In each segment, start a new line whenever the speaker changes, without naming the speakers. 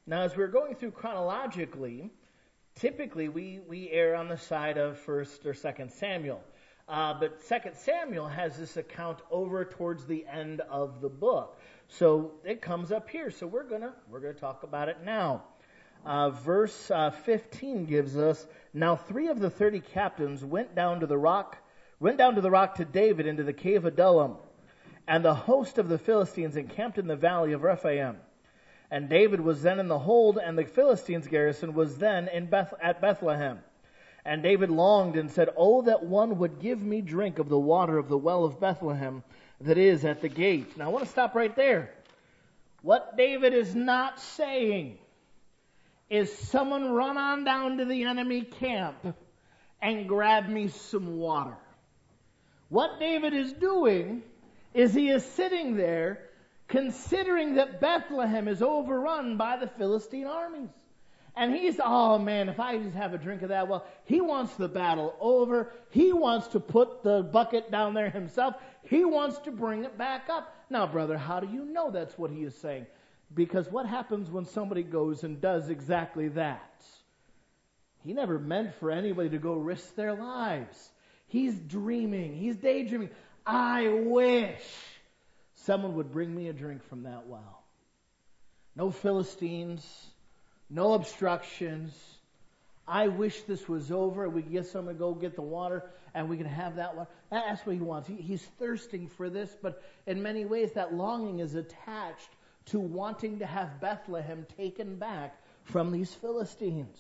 Now, as we're going through chronologically, typically we err on the side of 1st or 2nd Samuel. But 2nd Samuel has this account over towards the end of the book. So it comes up here. So we're gonna talk about it now. Verse 15 gives us, now 3 of the 30 captains went down to the rock to David into the cave of Adullam, and the host of the Philistines encamped in the valley of Rephaim. And David was then in the hold, and the Philistines' garrison was then at Bethlehem. And David longed and said, "Oh, that one would give me drink of the water of the well of Bethlehem that is at the gate." Now I want to stop right there. What David is not saying is someone run on down to the enemy camp and grab me some water. What David is doing is he is sitting there considering that Bethlehem is overrun by the Philistine armies. And he's, oh man, if I just have a drink of that, well, he wants the battle over. He wants to put the bucket down there himself. He wants to bring it back up. Now, brother, how do you know that's what he is saying? Because what happens when somebody goes and does exactly that? He never meant for anybody to go risk their lives. He's dreaming. He's daydreaming. I wish someone would bring me a drink from that well. No Philistines, no obstructions. I wish this was over. We could get someone to go get the water and we can have that water. That's what he wants. He's thirsting for this, but in many ways that longing is attached to wanting to have Bethlehem taken back from these Philistines.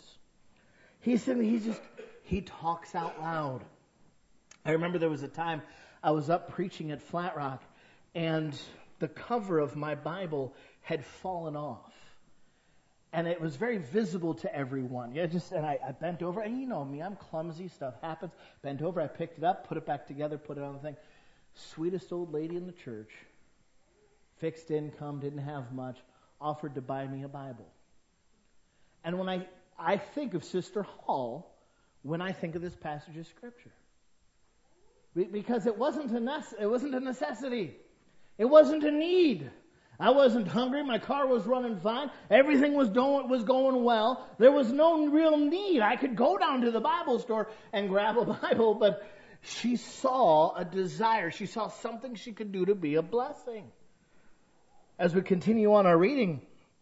He talks out loud. I remember there was a time I was up preaching at Flat Rock, and the cover of my Bible had fallen off. And it was very visible to everyone. And I bent over, and you know me, I'm clumsy, stuff happens. Bent over, I picked it up, put it back together, put it on the thing. Sweetest old lady in the church, fixed income, didn't have much, offered to buy me a Bible. And when I think of Sister Hall, when I think of this passage of Scripture. Because it wasn't a necessity. It wasn't a need. I wasn't hungry. My car was running fine. Everything was going well. There was no real need. I could go down to the Bible store and grab a Bible, but she saw a desire. She saw something she could do to be a blessing. As we continue on our reading,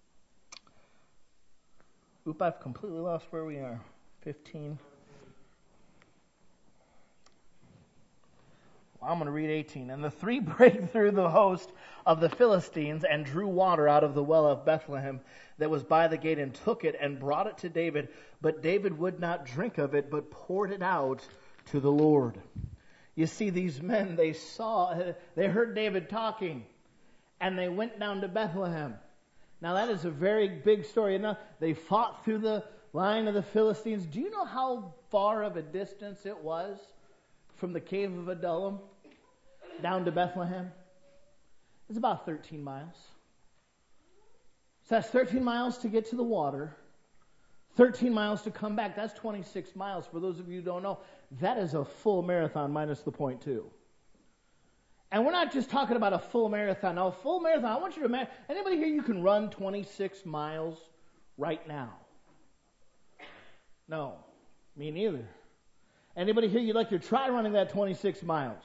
I've completely lost where we are. 15. I'm going to read 18. And the 3 break through the host of the Philistines and drew water out of the well of Bethlehem that was by the gate and took it and brought it to David. But David would not drink of it, but poured it out to the Lord. You see, these men, they heard David talking, and they went down to Bethlehem. Now that is a very big story. They fought through the line of the Philistines. Do you know how far of a distance it was from the cave of Adullam down to Bethlehem? It's about 13 miles. So that's 13 miles to get to the water, 13 miles to come back. That's 26 miles. For those of you who don't know, that is a full marathon minus the 0.2. And we're not just talking about a full marathon. Now, a full marathon, I want you to imagine, anybody here, you can run 26 miles right now? No, me neither. Anybody here, you'd like to try running that 26 miles?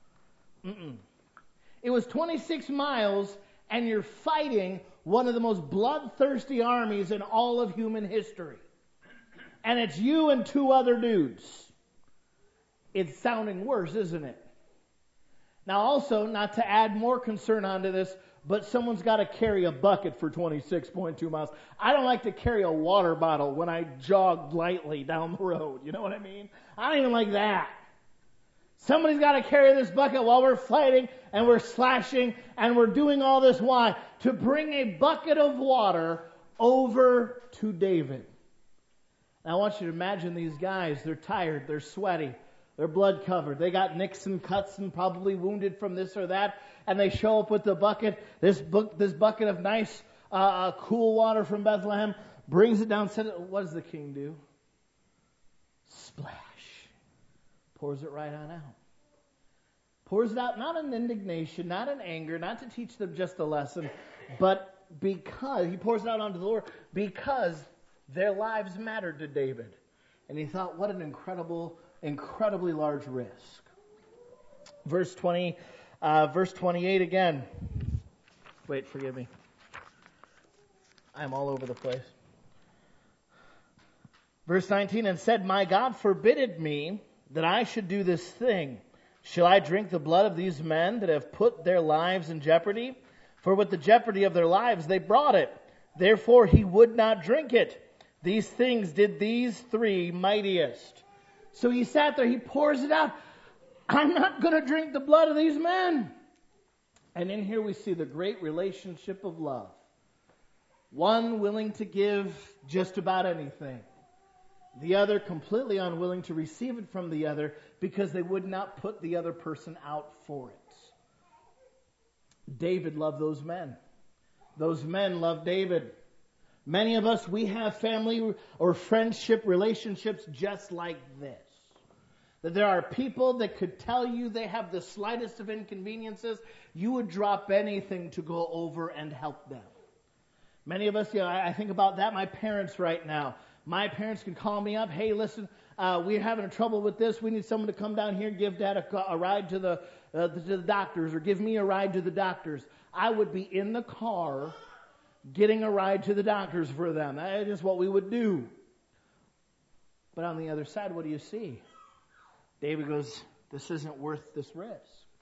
It was 26 miles, and you're fighting one of the most bloodthirsty armies in all of human history. And it's you and 2 other dudes. It's sounding worse, isn't it? Now also, not to add more concern onto this, but someone's got to carry a bucket for 26.2 miles. I don't like to carry a water bottle when I jog lightly down the road. You know what I mean? I don't even like that. Somebody's got to carry this bucket while we're fighting and we're slashing and we're doing all this. Why? To bring a bucket of water over to David. Now I want you to imagine these guys. They're tired. They're sweaty. They're blood covered. They got nicks and cuts and probably wounded from this or that. And they show up with the bucket, this bucket of nice, cool water from Bethlehem, brings it down. What does the king do? Splash. Pours it right on out. Pours it out not in indignation, not in anger, not to teach them just a lesson, but because, he pours it out onto the Lord, because their lives mattered to David. And he thought, what an incredibly large risk. Verse 28 again. Wait, forgive me. I'm all over the place. Verse 19, and said, my God forbid me that I should do this thing. Shall I drink the blood of these men that have put their lives in jeopardy? For with the jeopardy of their lives they brought it. Therefore he would not drink it. These things did these three mightiest. So he sat there, he pours it out. I'm not going to drink the blood of these men. And in here we see the great relationship of love. One willing to give just about anything. The other completely unwilling to receive it from the other because they would not put the other person out for it. David loved those men. Those men loved David. Many of us, we have family or friendship relationships just like this. That there are people that could tell you they have the slightest of inconveniences. You would drop anything to go over and help them. Many of us, I think about that. My parents right now. My parents can call me up. Hey, listen, we're having trouble with this. We need someone to come down here and give Dad a ride to the doctors, or give me a ride to the doctors. I would be in the car getting a ride to the doctors for them. That is what we would do. But on the other side, what do you see? David goes, this isn't worth this risk.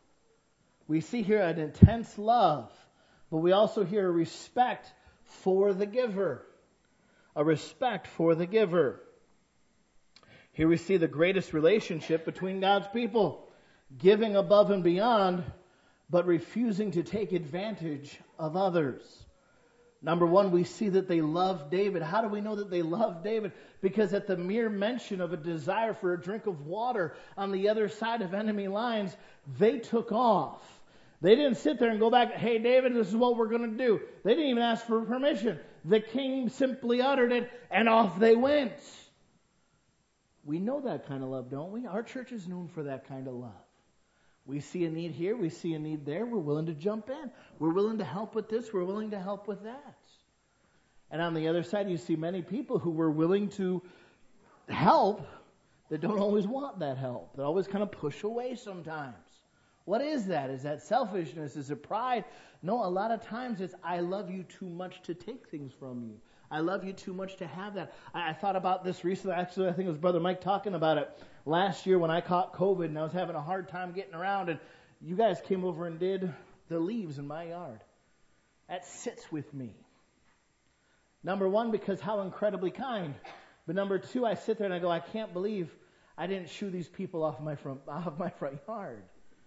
We see here an intense love, but we also hear a respect for the giver. A respect for the giver. Here we see the greatest relationship between God's people. Giving above and beyond, but refusing to take advantage of others. Number one, we see that they love David. How do we know that they love David? Because at the mere mention of a desire for a drink of water on the other side of enemy lines, they took off. They didn't sit there and go back, hey, David, this is what we're going to do. They didn't even ask for permission. The king simply uttered it, and off they went. We know that kind of love, don't we? Our church is known for that kind of love. We see a need here, we see a need there, we're willing to jump in. We're willing to help with this, we're willing to help with that. And on the other side, you see many people who were willing to help that don't always want that help. They always kind of push away sometimes. What is that? Is that selfishness? Is it pride? No, a lot of times it's, I love you too much to take things from you. I love you too much to have that. I thought about this recently. Actually, I think it was Brother Mike talking about it last year when I caught COVID and I was having a hard time getting around, and you guys came over and did the leaves in my yard. That sits with me. Number one, because how incredibly kind. But number two, I sit there and I go, I can't believe I didn't shoo these people off my front yard.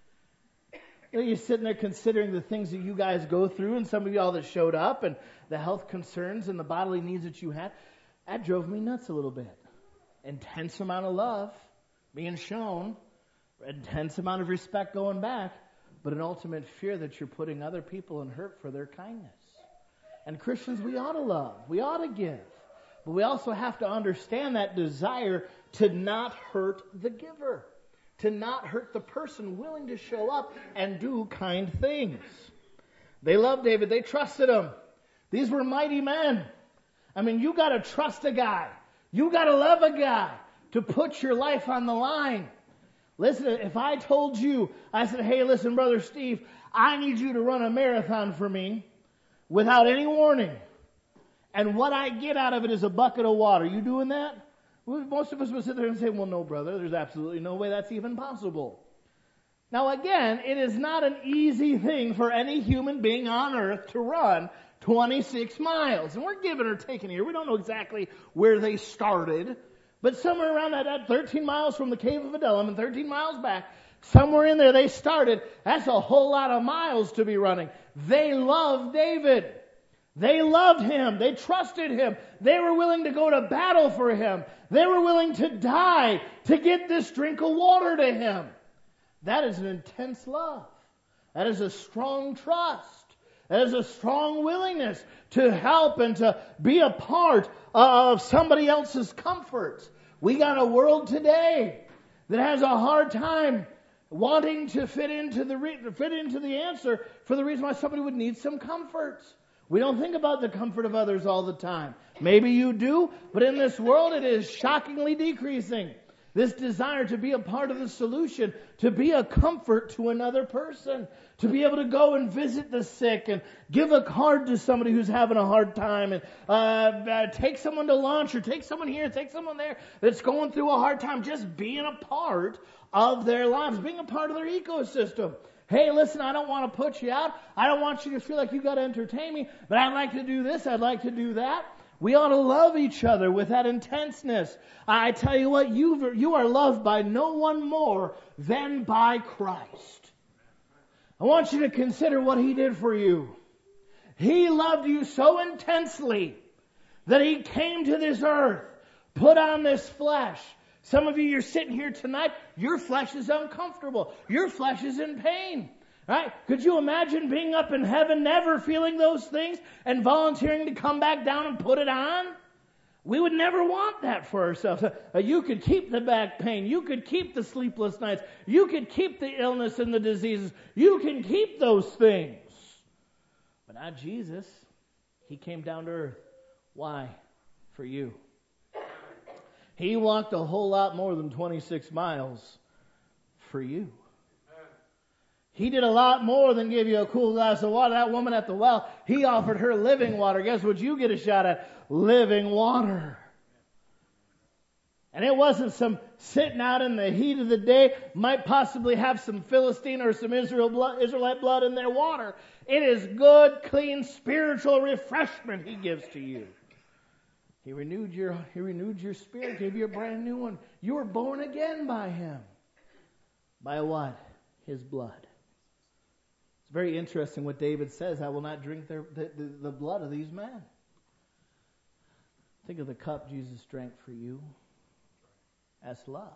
You know, you're sitting there considering the things that you guys go through, and some of y'all that showed up, and the health concerns and the bodily needs that you had. That drove me nuts a little bit. Intense amount of love being shown, intense amount of respect going back, but an ultimate fear that you're putting other people in hurt for their kindness. And Christians, we ought to love. We ought to give. But we also have to understand that desire to not hurt the giver. To not hurt the person willing to show up and do kind things. They loved David. They trusted him. These were mighty men. I mean, you got to trust a guy. You got to love a guy to put your life on the line. Listen, if I told you, I said, hey, listen, Brother Steve, I need you to run a marathon for me without any warning. And what I get out of it is a bucket of water. You doing that? Most of us would sit there and say, well, no, brother, there's absolutely no way that's even possible. Now, again, it is not an easy thing for any human being on earth to run 26 miles. And we're giving or taking here. We don't know exactly where they started, but somewhere around that 13 miles from the cave of Adullam and 13 miles back, somewhere in there they started. That's a whole lot of miles to be running. They loved David. They loved him. They trusted him. They were willing to go to battle for him. They were willing to die to get this drink of water to him. That is an intense love. That is a strong trust. That is a strong willingness to help and to be a part of somebody else's comfort. We got a world today that has a hard time wanting to fit into the answer for the reason why somebody would need some comfort. We don't think about the comfort of others all the time. Maybe you do, but in this world it is shockingly decreasing. This desire to be a part of the solution, to be a comfort to another person, to be able to go and visit the sick and give a card to somebody who's having a hard time and take someone to lunch or take someone here, take someone there that's going through a hard time, just being a part of their lives, being a part of their ecosystem. Hey, listen, I don't want to put you out. I don't want you to feel like you got to entertain me, but I'd like to do this, I'd like to do that. We ought to love each other with that intenseness. I tell you what, you are loved by no one more than by Christ. I want you to consider what He did for you. He loved you so intensely that He came to this earth, put on this flesh. Some of you, you're sitting here tonight, your flesh is uncomfortable. Your flesh is in pain. Right? Could you imagine being up in heaven, never feeling those things, and volunteering to come back down and put it on? We would never want that for ourselves. You could keep the back pain. You could keep the sleepless nights. You could keep the illness and the diseases. You can keep those things. But not Jesus. He came down to earth. Why? For you. He walked a whole lot more than 26 miles for you. He did a lot more than give you a cool glass of water. That woman at the well, He offered her living water. Guess what you get a shot at? Living water. And it wasn't some sitting out in the heat of the day, might possibly have some Philistine or some Israelite blood in their water. It is good, clean, spiritual refreshment He gives to you. He renewed your spirit, gave you a brand new one. You were born again by Him. By what? His blood. It's very interesting what David says. I will not drink the blood of these men. Think of the cup Jesus drank for you. That's love.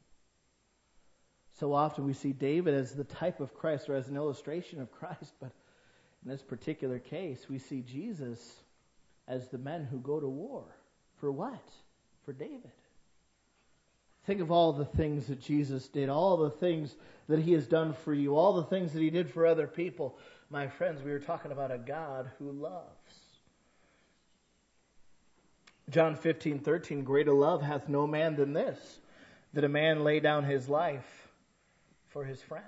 So often we see David as the type of Christ or as an illustration of Christ, but in this particular case, we see Jesus as the men who go to war. For what? For David. Think of all the things that Jesus did, all the things that He has done for you, all the things that He did for other people. My friends, we were talking about a God who loves. John 15:13, greater love hath no man than this, that a man lay down his life for his friends.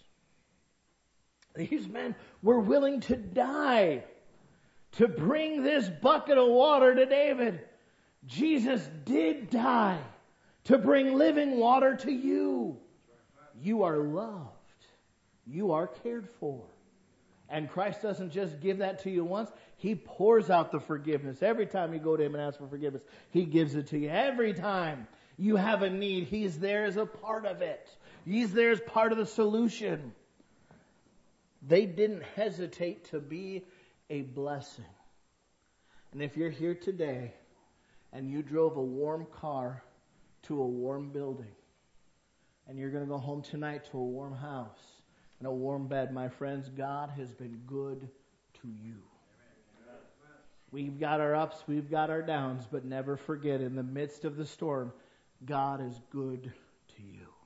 These men were willing to die to bring this bucket of water to David. Jesus did die to bring living water to you. You are loved. You are cared for. And Christ doesn't just give that to you once. He pours out the forgiveness. Every time you go to Him and ask for forgiveness, He gives it to you. Every time you have a need, He's there as a part of it. He's there as part of the solution. They didn't hesitate to be a blessing. And if you're here today and you drove a warm car to a warm building, and you're going to go home tonight to a warm house and a warm bed, my friends, God has been good to you. We've got our ups, we've got our downs, but never forget, in the midst of the storm, God is good to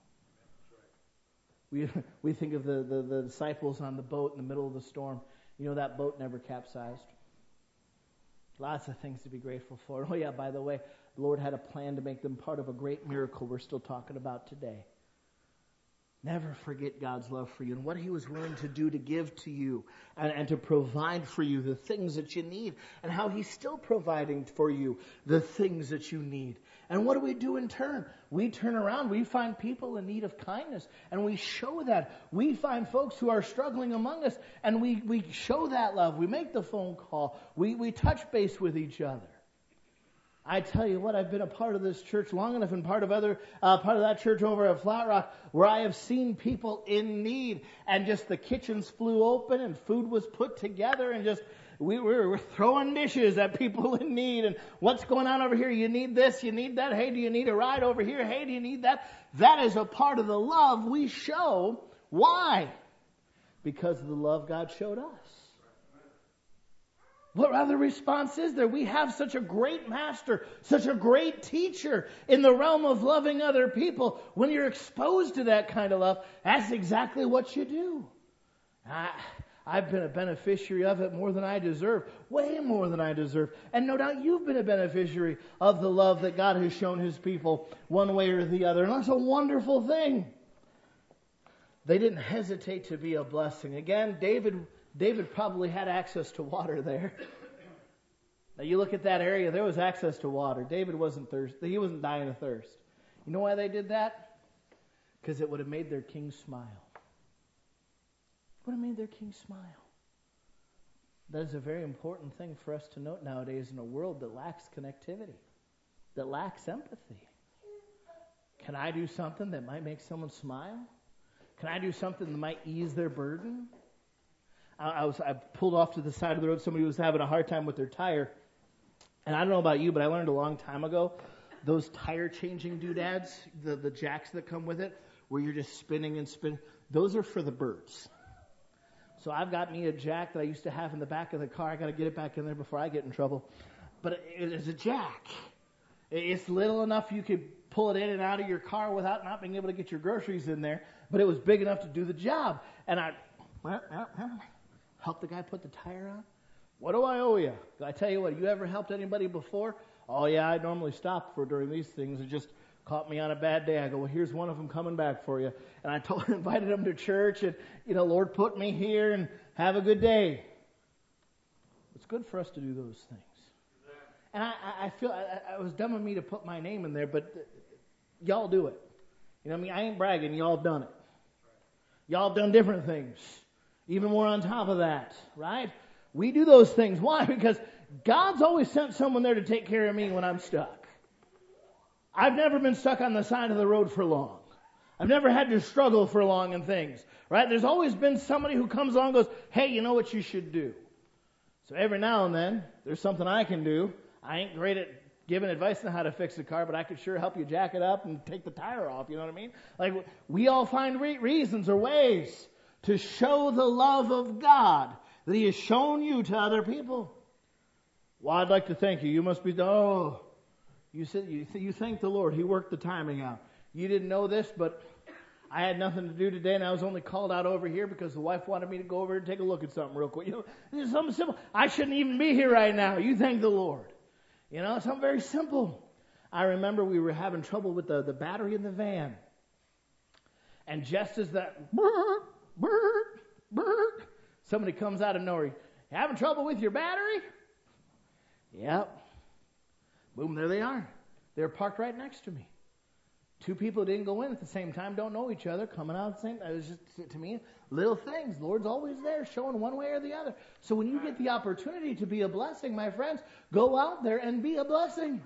you. We think of the disciples on the boat in the middle of the storm. You know, that boat never capsized. Lots of things to be grateful for. Oh yeah, by the way, the Lord had a plan to make them part of a great miracle we're still talking about today. Never forget God's love for you and what He was willing to do to give to you and to provide for you the things that you need, and how He's still providing for you the things that you need. And what do we do in turn? We turn around, we find people in need of kindness, and we show that. We find folks who are struggling among us, and we show that love. We make the phone call. We touch base with each other. I tell you what, I've been a part of this church long enough, and part of that church over at Flat Rock, where I have seen people in need, and just the kitchens flew open and food was put together, and just we were throwing dishes at people in need. And what's going on over here? You need this, you need that. Hey, do you need a ride over here? Hey, do you need that? That is a part of the love we show. Why? Because of the love God showed us. What other response is there? We have such a great master, such a great teacher in the realm of loving other people. When you're exposed to that kind of love, that's exactly what you do. I've been a beneficiary of it more than I deserve, way more than I deserve. And no doubt you've been a beneficiary of the love that God has shown His people one way or the other. And that's a wonderful thing. They didn't hesitate to be a blessing. Again, David probably had access to water there. Now you look at that area, there was access to water. David wasn't thirsty. He wasn't dying of thirst. You know why they did that? Because it would have made their king smile. It would have made their king smile. That is a very important thing for us to note nowadays in a world that lacks connectivity, that lacks empathy. Can I do something that might make someone smile? Can I do something that might ease their burden? I pulled off to the side of the road. Somebody was having a hard time with their tire. And I don't know about you, but I learned a long time ago, those tire changing doodads, the jacks that come with it, where you're just spinning and spinning, those are for the birds. So I've got me a jack that I used to have in the back of the car. I got to get it back in there before I get in trouble. But it is a jack. It's little enough you could pull it in and out of your car without not being able to get your groceries in there. But it was big enough to do the job. And I helped the guy put the tire on. What do I owe you? I tell you what, you ever helped anybody before? Oh yeah, I normally stop during these things. It just caught me on a bad day. I go, well, here's one of them coming back for you. And I invited them to church, and Lord put me here, and have a good day. It's good for us to do those things. And I feel it was dumb of me to put my name in there, but y'all do it. I ain't bragging. Y'all done it. Y'all done different things. Even more on top of that, right? We do those things. Why? Because God's always sent someone there to take care of me when I'm stuck. I've never been stuck on the side of the road for long. I've never had to struggle for long in things, right? There's always been somebody who comes along and goes, hey, you know what you should do? So every now and then, there's something I can do. I ain't great at giving advice on how to fix a car, but I could sure help you jack it up and take the tire off, you know what I mean? Like, we all find reasons or ways to show the love of God that He has shown you to other people. Well, I'd like to thank you. You must be, you said you thank the Lord. He worked the timing out. You didn't know this, but I had nothing to do today, and I was only called out over here because the wife wanted me to go over and take a look at something real quick. This is something simple. I shouldn't even be here right now. You thank the Lord. Something very simple. I remember we were having trouble with the battery in the van. And just as that somebody comes out of nowhere. You having trouble with your battery? Yep. Boom, there they are. They're parked right next to me. Two people didn't go in at the same time, don't know each other, coming out at the same time. It was just, to me, little things. The Lord's always there, showing one way or the other. So when you get the opportunity to be a blessing, my friends, go out there and be a blessing.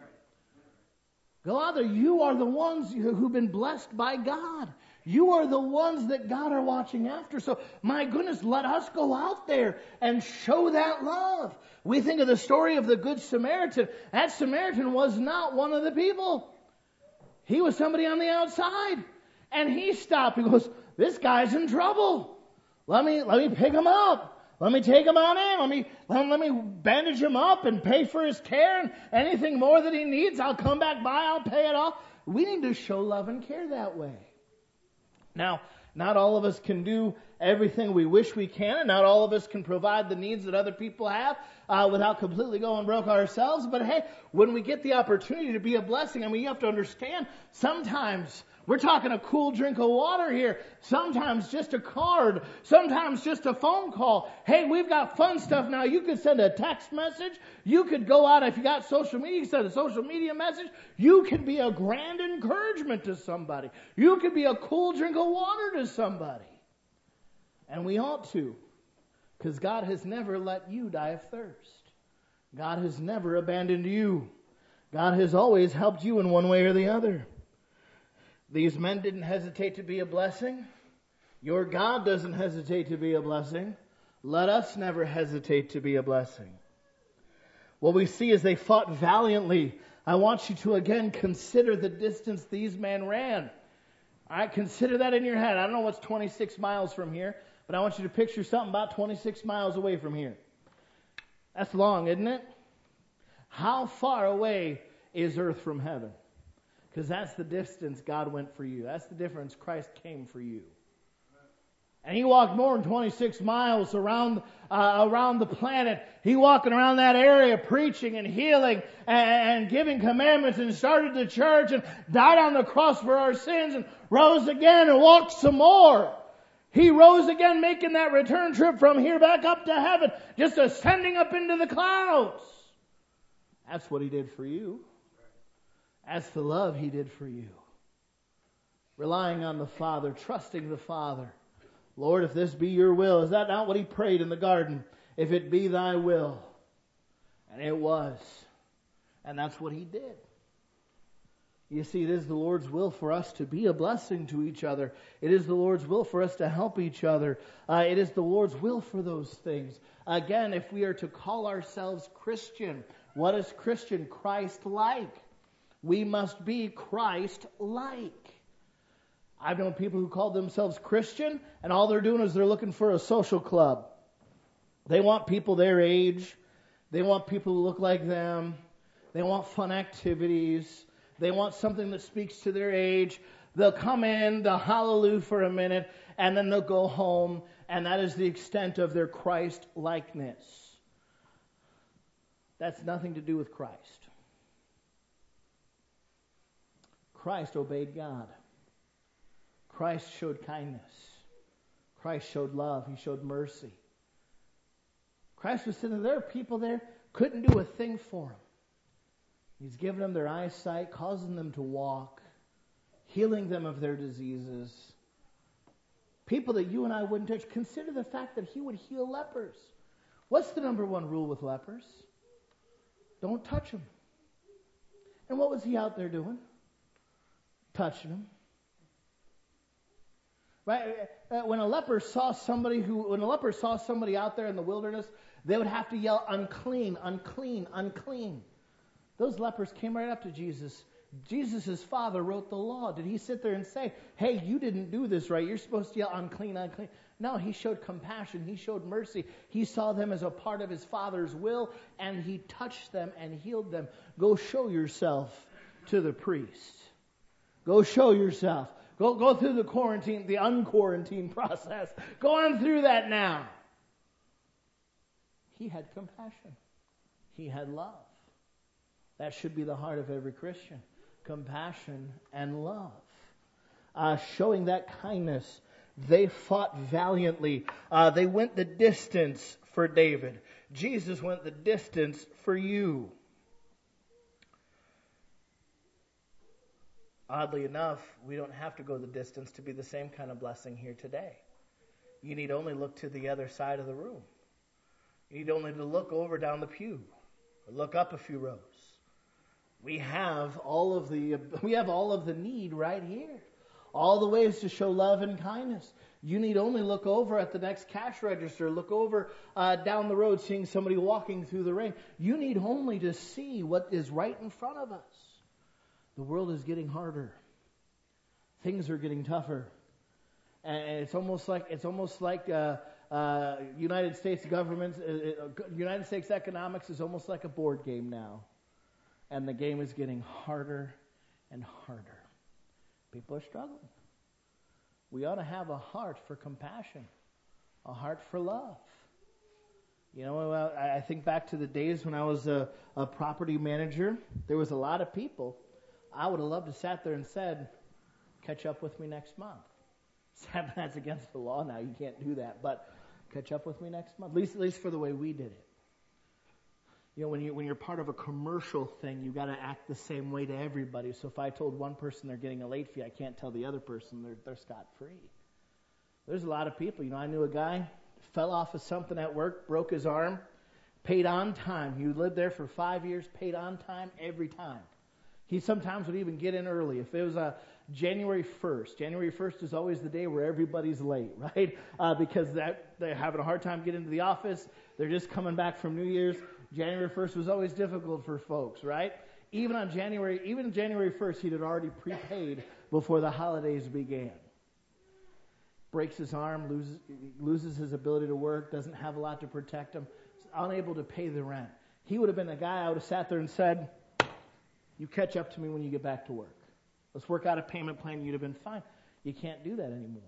Go out there. You are the ones who've been blessed by God. You are the ones that God are watching after. So, my goodness, let us go out there and show that love. We think of the story of the Good Samaritan. That Samaritan was not one of the people. He was somebody on the outside. And he stopped. He goes, this guy's in trouble. Let me pick him up. Let me take him on in. Let me bandage him up and pay for his care, and anything more that he needs, I'll come back by. I'll pay it off. We need to show love and care that way. Now, not all of us can do everything we wish we can, and not all of us can provide the needs that other people have without completely going broke ourselves. But hey, when we get the opportunity to be a blessing, you have to understand, sometimes we're talking a cool drink of water here. Sometimes just a card. Sometimes just a phone call. Hey, we've got fun stuff now. You could send a text message. You could go out, if you got social media, you send a social media message. You could be a grand encouragement to somebody. You could be a cool drink of water to somebody. And we ought to. Because God has never let you die of thirst. God has never abandoned you. God has always helped you in one way or the other. These men didn't hesitate to be a blessing. Your God doesn't hesitate to be a blessing. Let us never hesitate to be a blessing. What we see is they fought valiantly. I want you to again consider the distance these men ran. All right, consider that in your head. I don't know what's 26 miles from here, but I want you to picture something about 26 miles away from here. That's long, isn't it? How far away is earth from heaven? Because that's the distance God went for you. That's the difference. Christ came for you. And he walked more than 26 miles around the planet. He walking around that area preaching and healing and giving commandments, and started the church and died on the cross for our sins and rose again and walked some more. He rose again, making that return trip from here back up to heaven, just ascending up into the clouds. That's what he did for you. That's the love he did for you. Relying on the Father, trusting the Father. Lord, if this be your will, is that not what he prayed in the garden? If it be thy will. And it was. And that's what he did. You see, it is the Lord's will for us to be a blessing to each other. It is the Lord's will for us to help each other. It is the Lord's will for those things. Again, if we are to call ourselves Christian, what is Christian? Christ-like. We must be Christ-like. I've known people who call themselves Christian, and all they're doing is they're looking for a social club. They want people their age. They want people who look like them. They want fun activities. They want something that speaks to their age. They'll come in, they'll hallelujah for a minute, and then they'll go home, and that is the extent of their Christ-likeness. That's nothing to do with Christ. Christ obeyed God. Christ showed kindness. Christ showed love. He showed mercy. Christ was sitting there. There were people there couldn't do a thing for him. He's given them their eyesight, causing them to walk, healing them of their diseases. People that you and I wouldn't touch. Consider the fact that he would heal lepers. What's the number one rule with lepers? Don't touch them. And what was he out there doing? Touching them. Right? When a leper saw somebody out there in the wilderness, they would have to yell, unclean, unclean, unclean. Those lepers came right up to Jesus. Jesus' father wrote the law. Did he sit there and say, hey, you didn't do this right. You're supposed to yell, unclean, unclean. No, he showed compassion. He showed mercy. He saw them as a part of his Father's will, and he touched them and healed them. Go show yourself to the priest. Go show yourself. Go through the unquarantine process. Go on through that now. He had compassion. He had love. That should be the heart of every Christian. Compassion and love. Showing that kindness. They fought valiantly. They went the distance for David. Jesus went the distance for you. Oddly enough, we don't have to go the distance to be the same kind of blessing here today. You need only look to the other side of the room. You need only to look over down the pew, or look up a few rows. We have all of the need right here. All the ways to show love and kindness. You need only look over at the next cash register, look over down the road, seeing somebody walking through the rain. You need only to see what is right in front of us. The world is getting harder. Things are getting tougher, and it's almost like United States government, United States economics is almost like a board game now, and the game is getting harder and harder. People are struggling. We ought to have a heart for compassion, a heart for love. You know, I think back to the days when I was a property manager. There was a lot of people. I would have loved to sat there and said, catch up with me next month. That's against the law now. You can't do that. But catch up with me next month. At least for the way we did it. You know, when you're part of a commercial thing, you got to act the same way to everybody. So if I told one person they're getting a late fee, I can't tell the other person they're scot-free. There's a lot of people. You know, I knew a guy, fell off of something at work, broke his arm, paid on time. He lived there for 5 years, paid on time every time. He sometimes would even get in early. If it was January 1st is always the day where everybody's late, right? Because they're having a hard time getting into the office. They're just coming back from New Year's. January 1st was always difficult for folks, right? Even January 1st, he had already prepaid before the holidays began. Breaks his arm, loses his ability to work, doesn't have a lot to protect him, is unable to pay the rent. He would have been a guy I would have sat there and said, you catch up to me when you get back to work. Let's work out a payment plan. You'd have been fine. You can't do that anymore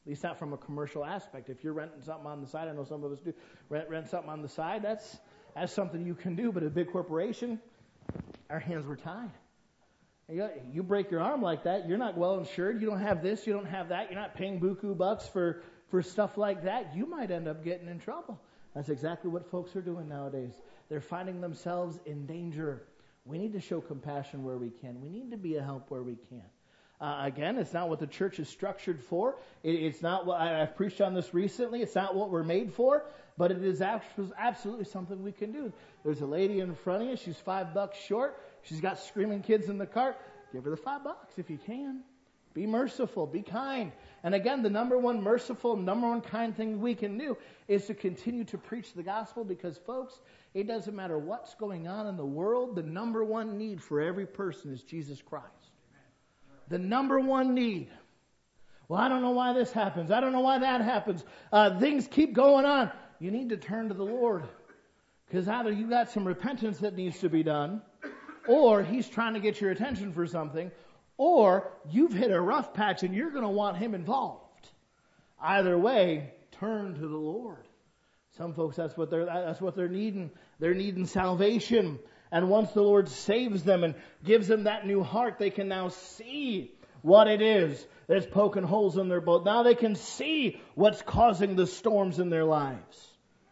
least not from a commercial aspect. If you're renting something on the side, I know some of us do, rent something on the side, that's something you can do. But a big corporation, our hands were tied. You break your arm like that, you're not well insured, you don't have this, you don't have that, you're not paying buku bucks for stuff like that, you might end up getting in trouble. That's exactly what folks are doing nowadays. They're finding themselves in danger. We need to show compassion where we can. We need to be a help where we can. Again, it's not what the church is structured for. It's not what I've preached on this recently. It's not what we're made for, but it is absolutely something we can do. There's a lady in front of you. She's $5 short. She's got screaming kids in the cart. Give her the $5 if you can. Be merciful. Be kind. And again, the number one merciful, number one kind thing we can do is to continue to preach the gospel, because, folks, it doesn't matter what's going on in the world. The number one need for every person is Jesus Christ. The number one need. Well, I don't know why this happens. I don't know why that happens. Things keep going on. You need to turn to the Lord. Because either you got some repentance that needs to be done, or He's trying to get your attention for something, or you've hit a rough patch and you're going to want Him involved. Either way, turn to the Lord. Some folks, that's what they're needing. They're needing salvation. And once the Lord saves them and gives them that new heart, they can now see what it is that's poking holes in their boat. Now they can see what's causing the storms in their lives.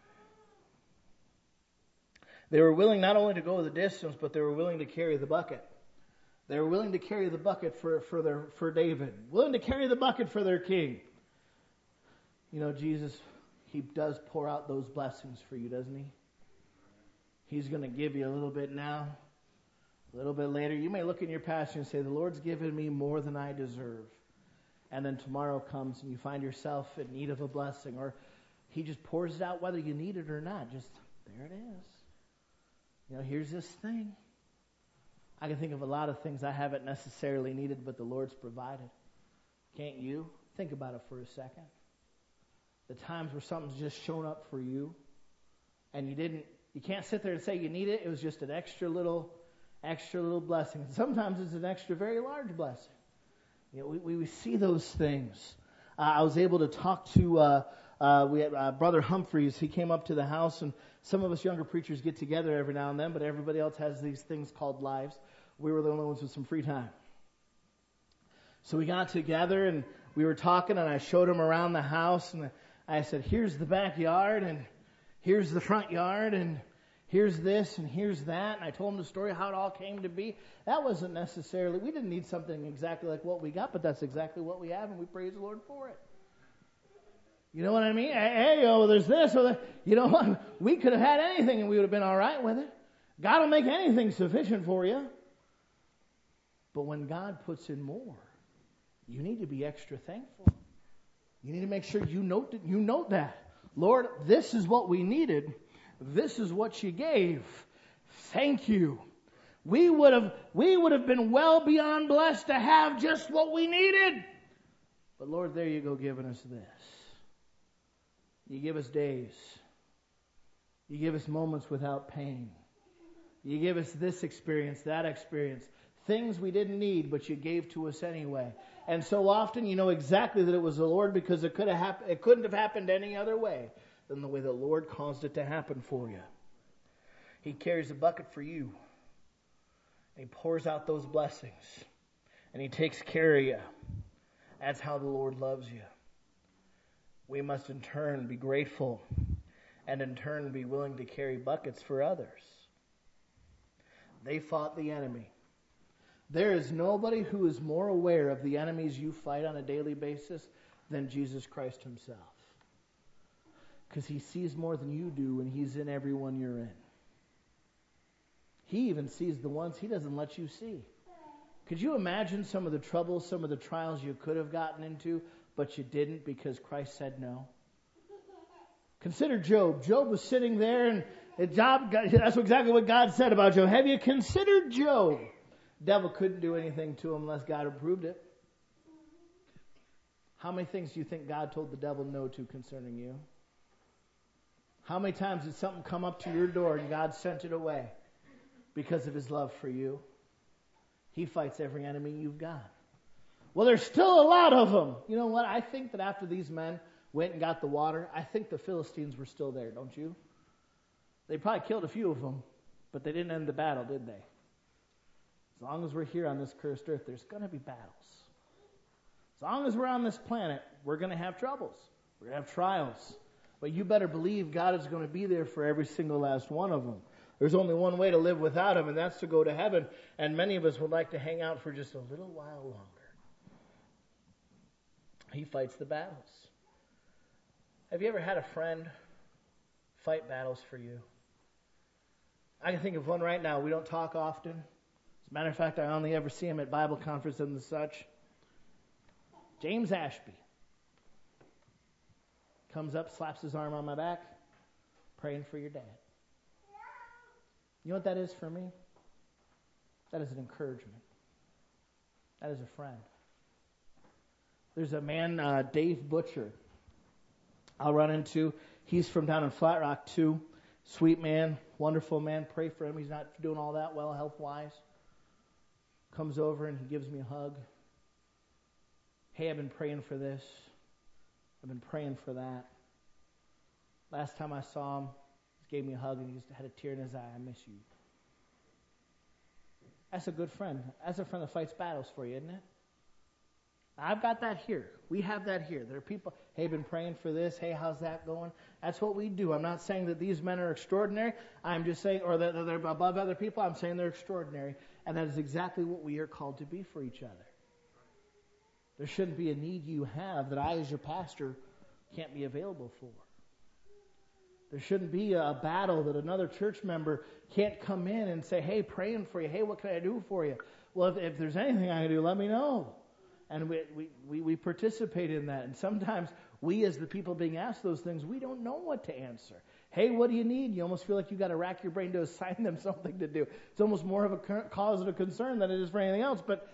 They were willing not only to go the distance, but they were willing to carry the bucket. They were willing to carry the bucket for David. Willing to carry the bucket for their king. You know, Jesus, He does pour out those blessings for you, doesn't He? He's going to give you a little bit now, a little bit later. You may look in your past and say, the Lord's given me more than I deserve. And then tomorrow comes and you find yourself in need of a blessing, or He just pours it out whether you need it or not. Just, there it is. You know, here's this thing. I can think of a lot of things I haven't necessarily needed, but the Lord's provided. Can't you? Think about it for a second. The times where something's just shown up for you, and you can't sit there and say you need it. It was just an extra little blessing. Sometimes it's an extra very large blessing. You know, we see those things. I was able to talk to we had Brother Humphreys. He came up to the house, and some of us younger preachers get together every now and then, but everybody else has these things called lives. We were the only ones with some free time. So we got together, and we were talking, and I showed him around the house, and I said, here's the backyard, and here's the front yard, and here's this, and here's that. And I told him the story of how it all came to be. That wasn't necessarily, we didn't need something exactly like what we got, but that's exactly what we have, and we praise the Lord for it. You know what I mean? Hey, there's this, or that. You know what? We could have had anything, and we would have been all right with it. God will make anything sufficient for you. But when God puts in more, you need to be extra thankful. You need to make sure you note that. Lord, this is what we needed. This is what you gave. Thank you. We would have been well beyond blessed to have just what we needed. But Lord, there you go giving us this. You give us days. You give us moments without pain. You give us this experience, that experience. Things we didn't need, but you gave to us anyway. And so often you know exactly that it was the Lord, because it couldn't have happened any other way than the way the Lord caused it to happen for you. He carries a bucket for you. And He pours out those blessings. And He takes care of you. That's how the Lord loves you. We must in turn be grateful, and in turn be willing to carry buckets for others. They fought the enemy. There is nobody who is more aware of the enemies you fight on a daily basis than Jesus Christ Himself. Because He sees more than you do, and He's in everyone you're in. He even sees the ones He doesn't let you see. Could you imagine some of the troubles, some of the trials you could have gotten into, but you didn't because Christ said no? Consider Job. Job was sitting there, and that's exactly what God said about Job. Have you considered Job? Devil couldn't do anything to him unless God approved it. How many things do you think God told the devil no to concerning you? How many times did something come up to your door and God sent it away because of His love for you? He fights every enemy you've got. Well, there's still a lot of them. You know what? I think that after these men went and got the water, I think the Philistines were still there, don't you? They probably killed a few of them, but they didn't end the battle, did they? As long as we're here on this cursed earth, there's going to be battles. As long as we're on this planet, we're going to have troubles. We're going to have trials. But you better believe God is going to be there for every single last one of them. There's only one way to live without Him, and that's to go to heaven. And many of us would like to hang out for just a little while longer. He fights the battles. Have you ever had a friend fight battles for you? I can think of one right now. We don't talk often. As a matter of fact, I only ever see him at Bible conference and such. James Ashby comes up, slaps his arm on my back, praying for your dad. You know what that is for me? That is an encouragement. That is a friend. There's a man, Dave Butcher, I'll run into. He's from down in Flat Rock too. Sweet man, wonderful man. Pray for him. He's not doing all that well health-wise. Comes over and he gives me a hug. Hey, I've been praying for this. I've been praying for that. Last time I saw him, he gave me a hug and he just had a tear in his eye. I miss you. That's a good friend. That's a friend that fights battles for you, isn't it? I've got that here. We have that here. There are people, hey, been praying for this. Hey, how's that going? That's what we do. I'm not saying that these men are extraordinary. I'm just saying, or that they're above other people. I'm saying they're extraordinary. And that is exactly what we are called to be for each other. There shouldn't be a need you have that I, as your pastor, can't be available for. There shouldn't be a battle that another church member can't come in and say, hey, praying for you. Hey, what can I do for you? Well, if there's anything I can do, let me know. And we participate in that. And sometimes we, as the people being asked those things, we don't know what to answer. Hey, what do you need? You almost feel like you've got to rack your brain to assign them something to do. It's almost more of a cause of a concern than it is for anything else. But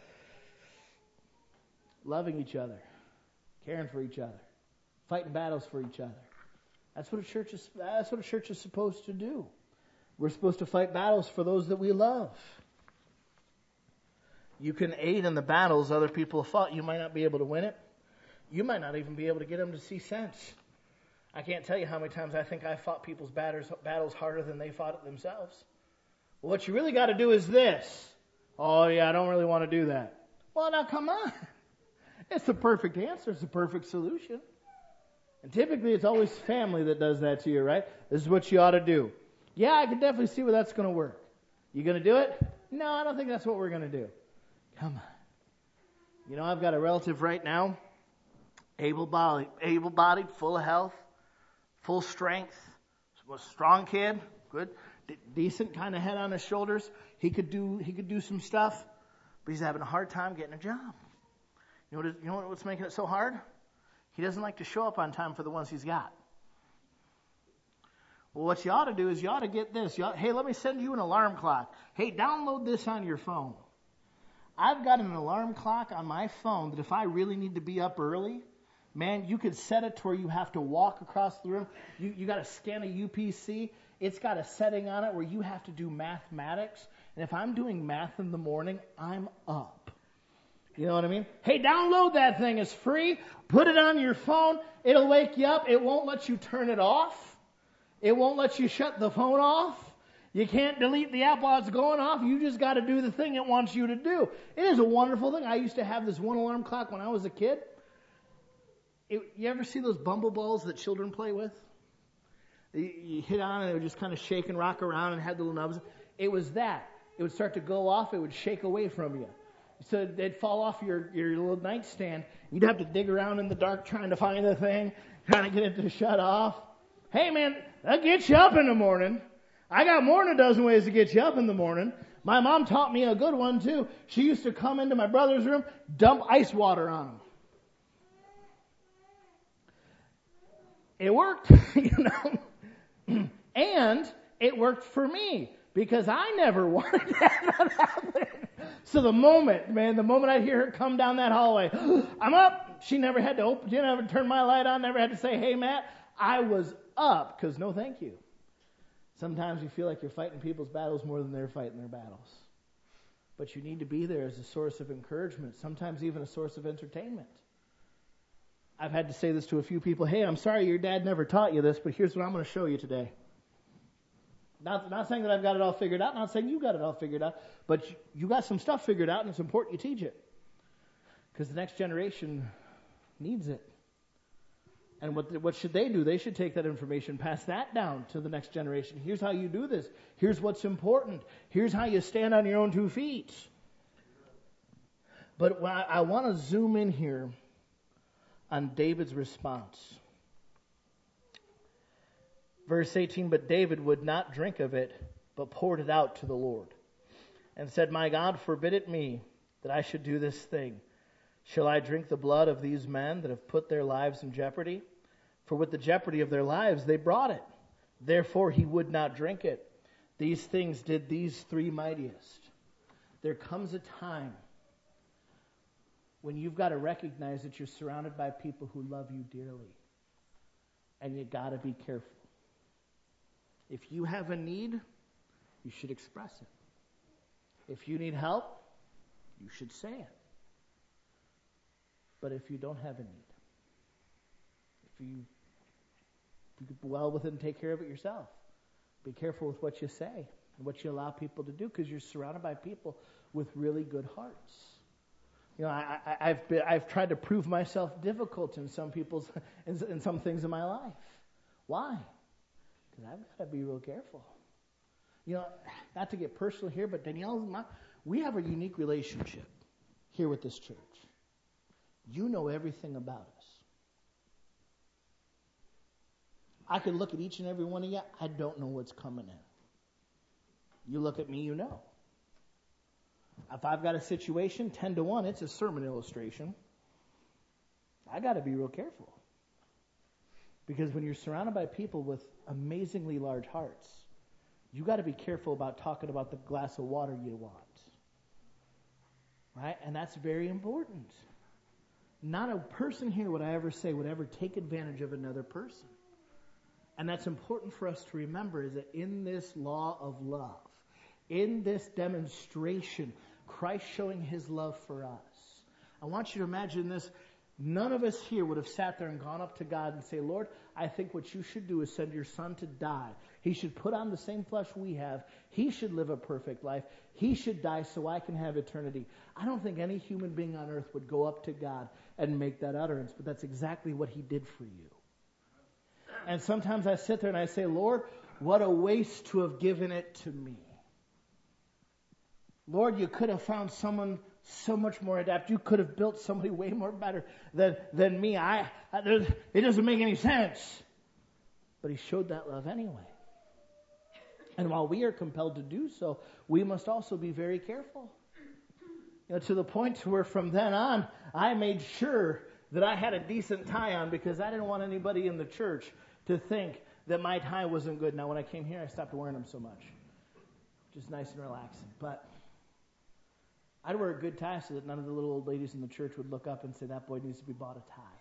loving each other, caring for each other, fighting battles for each other. That's what a church is supposed to do. We're supposed to fight battles for those that we love. You can aid in the battles other people have fought. You might not be able to win it. You might not even be able to get them to see sense. I can't tell you how many times I think I fought people's battles harder than they fought it themselves. Well, what you really got to do is this. Oh, yeah, I don't really want to do that. Well, now come on. It's the perfect answer. It's the perfect solution. And typically it's always family that does that to you, right? This is what you ought to do. Yeah, I can definitely see where that's going to work. You going to do it? No, I don't think that's what we're going to do. Come on. You know, I've got a relative right now, able-bodied, full of health, full strength, was a strong kid, good, decent kind of head on his shoulders. He could do some stuff, but he's having a hard time getting a job. You know what's making it so hard? He doesn't like to show up on time for the ones he's got. Well, what you ought to do is you ought to get this. Hey, let me send you an alarm clock. Hey, download this on your phone. I've got an alarm clock on my phone that if I really need to be up early, man, you could set it to where you have to walk across the room. You got to scan a UPC. It's got a setting on it where you have to do mathematics. And if I'm doing math in the morning, I'm up. You know what I mean? Hey, download that thing. It's free. Put it on your phone. It'll wake you up. It won't let you turn it off. It won't let you shut the phone off. You can't delete the app while it's going off. You just got to do the thing it wants you to do. It is a wonderful thing. I used to have this one alarm clock when I was a kid. You ever see those bumble balls that children play with? You hit on and it would just kind of shake and rock around and had the little nubs. It was that. It would start to go off. It would shake away from you. So they'd fall off your little nightstand. You'd have to dig around in the dark trying to find the thing, trying to get it to shut off. Hey, man, that gets you up in the morning. I got more than a dozen ways to get you up in the morning. My mom taught me a good one, too. She used to come into my brother's room, dump ice water on him. It worked, And it worked for me because I never wanted that to happen. So the moment I'd hear her come down that hallway, I'm up. She never had to she never turned my light on, never had to say, hey, Matt. I was up because no thank you. Sometimes you feel like you're fighting people's battles more than they're fighting their battles. But you need to be there as a source of encouragement, sometimes even a source of entertainment. I've had to say this to a few people. Hey, I'm sorry your dad never taught you this, but here's what I'm going to show you today. Not saying that I've got it all figured out, not saying you got it all figured out, but you got some stuff figured out, and it's important you teach it. Because the next generation needs it. And what should they do? They should take that information, pass that down to the next generation. Here's how you do this. Here's what's important. Here's how you stand on your own 2 feet. But I want to zoom in here on David's response. Verse 18, but David would not drink of it, but poured it out to the Lord, and said, my God, forbid it me that I should do this thing. Shall I drink the blood of these men that have put their lives in jeopardy? For with the jeopardy of their lives they brought it. Therefore he would not drink it. These things did these 3 mightiest. There comes a time when you've got to recognize that you're surrounded by people who love you dearly. And you got to be careful. If you have a need, you should express it. If you need help, you should say it. But if you don't have a need, if you could well within take care of it yourself. Be careful with what you say and what you allow people to do, because you're surrounded by people with really good hearts. You know, I've tried to prove myself difficult in some people's in some things in my life. Why? Because I've got to be real careful. You know, not to get personal here, but Danielle, we have a unique relationship here with this church. You know everything about us. I could look at each and every one of you. I don't know what's coming in. You look at me, you know. If I've got a situation, 10-1, it's a sermon illustration. I got to be real careful. Because when you're surrounded by people with amazingly large hearts, you got to be careful about talking about the glass of water you want. Right? And that's very important. Not a person here would I ever say would ever take advantage of another person. And that's important for us to remember, is that in this law of love, in this demonstration, Christ showing his love for us. I want you to imagine this. None of us here would have sat there and gone up to God and say, Lord, I think what you should do is send your son to die. He should put on the same flesh we have. He should live a perfect life. He should die so I can have eternity. I don't think any human being on earth would go up to God and make that utterance, but that's exactly what he did for you. And sometimes I sit there and I say, Lord, what a waste to have given it to me. Lord, you could have found someone so much more adept. You could have built somebody way more better than me. It doesn't make any sense. But he showed that love anyway. And while we are compelled to do so, we must also be very careful. You know, to the point to where from then on, I made sure that I had a decent tie on, because I didn't want anybody in the church to think that my tie wasn't good. Now, when I came here, I stopped wearing them so much. Just nice and relaxing. But I'd wear a good tie so that none of the little old ladies in the church would look up and say, that boy needs to be bought a tie.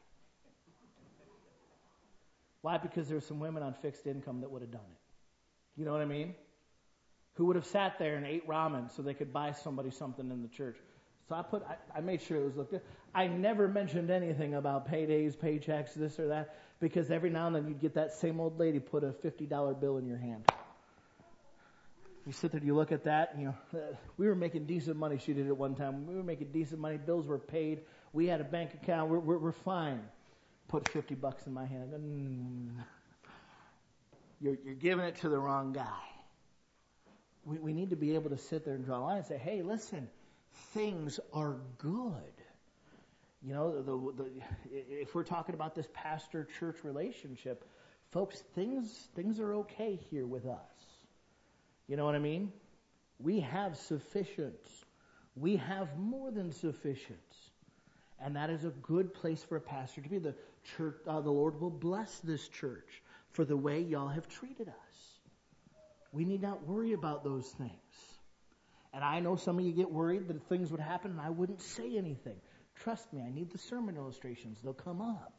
Why? Because there were some women on fixed income that would have done it. You know what I mean? Who would have sat there and ate ramen so they could buy somebody something in the church. So I made sure it was looked good. I never mentioned anything about paydays, paychecks, this or that, because every now and then you'd get that same old lady put a $50 bill in your hand. You sit there, you look at that, and you know, we were making decent money. She did it one time. We were making decent money. Bills were paid. We had a bank account. We're fine. Put $50 in my hand. You're giving it to the wrong guy. We need to be able to sit there and draw a line and say, hey, listen, things are good. You know, if we're talking about this pastor-church relationship, folks, things are okay here with us. You know what I mean? We have sufficient. We have more than sufficient. And that is a good place for a pastor to be. The church, the Lord will bless this church for the way y'all have treated us. We need not worry about those things. And I know some of you get worried that things would happen and I wouldn't say anything. Trust me, I need the sermon illustrations. They'll come up.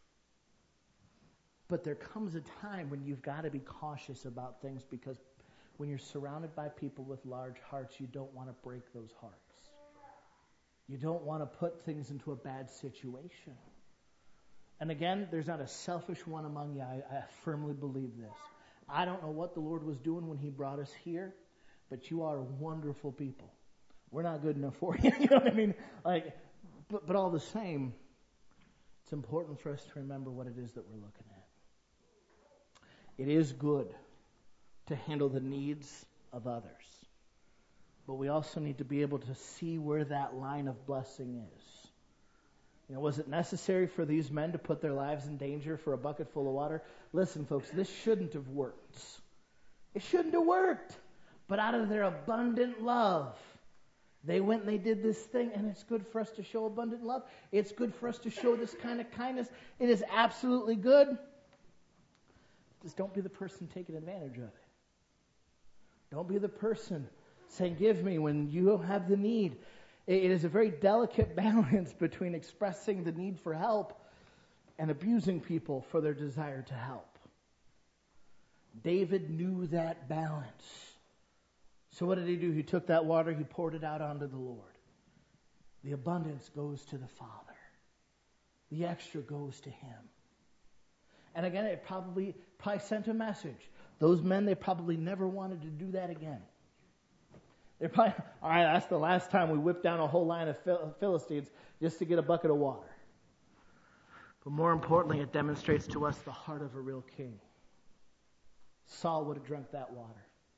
But there comes a time when you've got to be cautious about things, because When you're surrounded by people with large hearts, you don't want to break those hearts. You don't want to put things into a bad situation. And again, there's not a selfish one among you. I firmly believe this. I don't know what the Lord was doing when He brought us here, but you are wonderful people. We're not good enough for you. You know what I mean? But all the same, it's important for us to remember what it is that we're looking at. It is good to handle the needs of others. But we also need to be able to see where that line of blessing is. You know, was it necessary for these men to put their lives in danger for a bucket full of water? Listen, folks, this shouldn't have worked. It shouldn't have worked. But out of their abundant love, they went and they did this thing, and it's good for us to show abundant love. It's good for us to show this kind of kindness. It is absolutely good. Just don't be the person taking advantage of it. Don't be the person saying, give me when you don't have the need. It is a very delicate balance between expressing the need for help and abusing people for their desire to help. David knew that balance. So what did he do? He took that water, he poured it out onto the Lord. The abundance goes to the Father. The extra goes to Him. And again, it probably sent a message. Those men, they probably never wanted to do that again. They're probably, all right, that's the last time we whipped down a whole line of Philistines just to get a bucket of water. But more importantly, it demonstrates to us the heart of a real king. Saul would have drunk that water.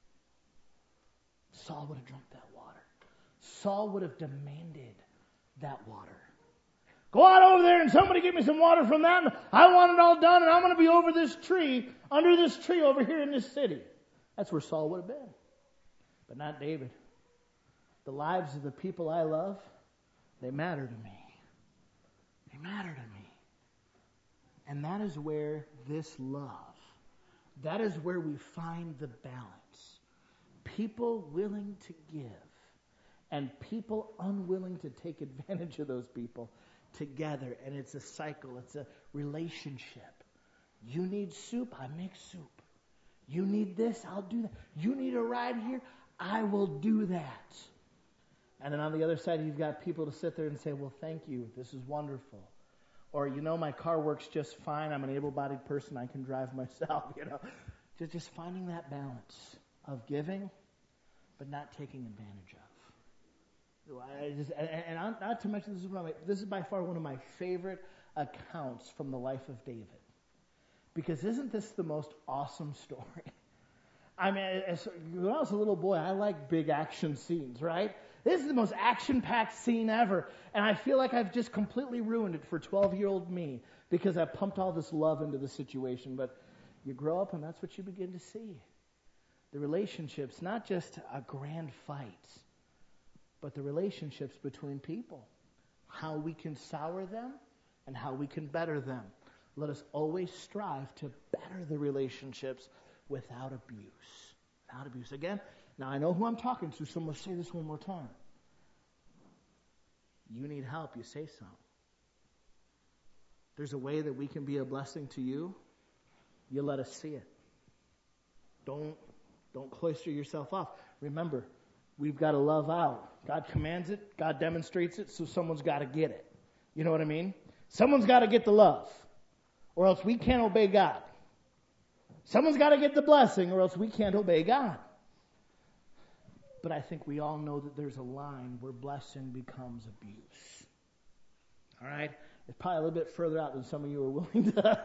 Saul would have drunk that water. Saul would have demanded that water. Go out over there and somebody get me some water from that. And I want it all done, and I'm going to be over this tree, under this tree over here in this city. That's where Saul would have been. But not David. The lives of the people I love, they matter to me. They matter to me. And that is where this love, that is where we find the balance. People willing to give and people unwilling to take advantage of those people together. And it's a cycle. It's a relationship. You need soup, I make soup. You need this, I'll do that. You need a ride here, I will do that. And then on the other side, you've got people to sit there and say, well, thank you, this is wonderful. Or, you know, my car works just fine, I'm an able-bodied person, I can drive myself, you know. Just finding that balance of giving, but not taking advantage of. And not to mention, this is by far one of my favorite accounts from the life of David. Because isn't this the most awesome story? I mean, when I was a little boy, I liked big action scenes, right? This is the most action-packed scene ever. And I feel like I've just completely ruined it for 12-year-old me because I pumped all this love into the situation. But you grow up and that's what you begin to see. The relationships, not just a grand fight, but the relationships between people. How we can sour them and how we can better them. Let us always strive to better the relationships without abuse. Without abuse. Again, now I know who I'm talking to, so I'm going to say this one more time. You need help, you say so. There's a way that we can be a blessing to you. You let us see it. Don't cloister yourself off. Remember, we've got to love out. God commands it, God demonstrates it, so someone's got to get it. You know what I mean? Someone's got to get the love, or else we can't obey God. Someone's got to get the blessing, or else we can't obey God. But I think we all know that there's a line where blessing becomes abuse. All right? It's probably a little bit further out than some of you are willing to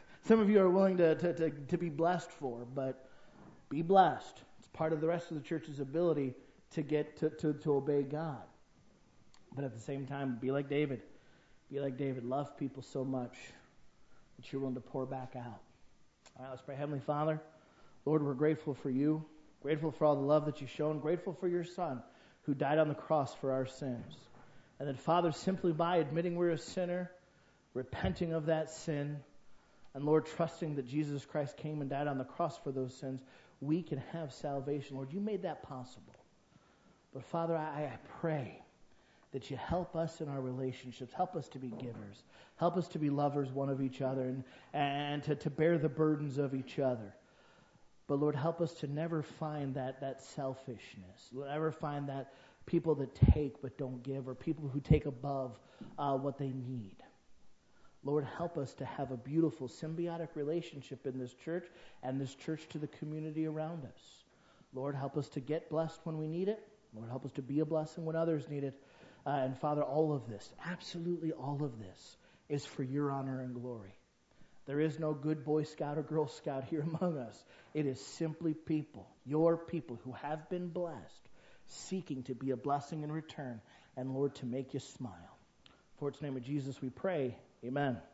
to be blessed for, but be blessed. It's part of the rest of the church's ability to get to obey God. But at the same time, be like David. Be like David. Love people so much that you're willing to pour back out. All right, let's pray. Heavenly Father, Lord, we're grateful for you. Grateful for all the love that you've shown. Grateful for your Son who died on the cross for our sins. And that, Father, simply by admitting we're a sinner, repenting of that sin, and, Lord, trusting that Jesus Christ came and died on the cross for those sins, we can have salvation. Lord, you made that possible. But, Father, I pray that you help us in our relationships. Help us to be givers. Help us to be lovers one of each other and to bear the burdens of each other. But Lord, help us to never find that selfishness. Never find that people that take but don't give, or people who take above what they need. Lord, help us to have a beautiful symbiotic relationship in this church and this church to the community around us. Lord, help us to get blessed when we need it. Lord, help us to be a blessing when others need it. And Father, all of this, absolutely all of this, is for your honor and glory. There is no good Boy Scout or Girl Scout here among us. It is simply people, your people who have been blessed, seeking to be a blessing in return, and Lord, to make you smile. For it's in the name of Jesus we pray. Amen.